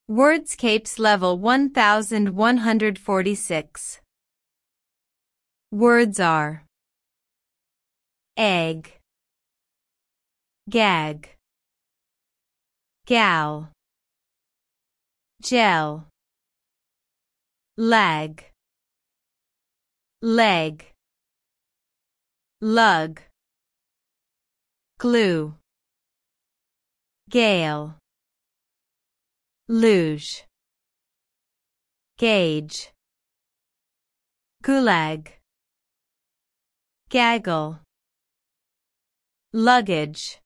Wordscapes level 1146. Words are egg, gag, gal, gel, lag, leg, lug, glue, gale, luge, gauge, gulag, gaggle, luggage,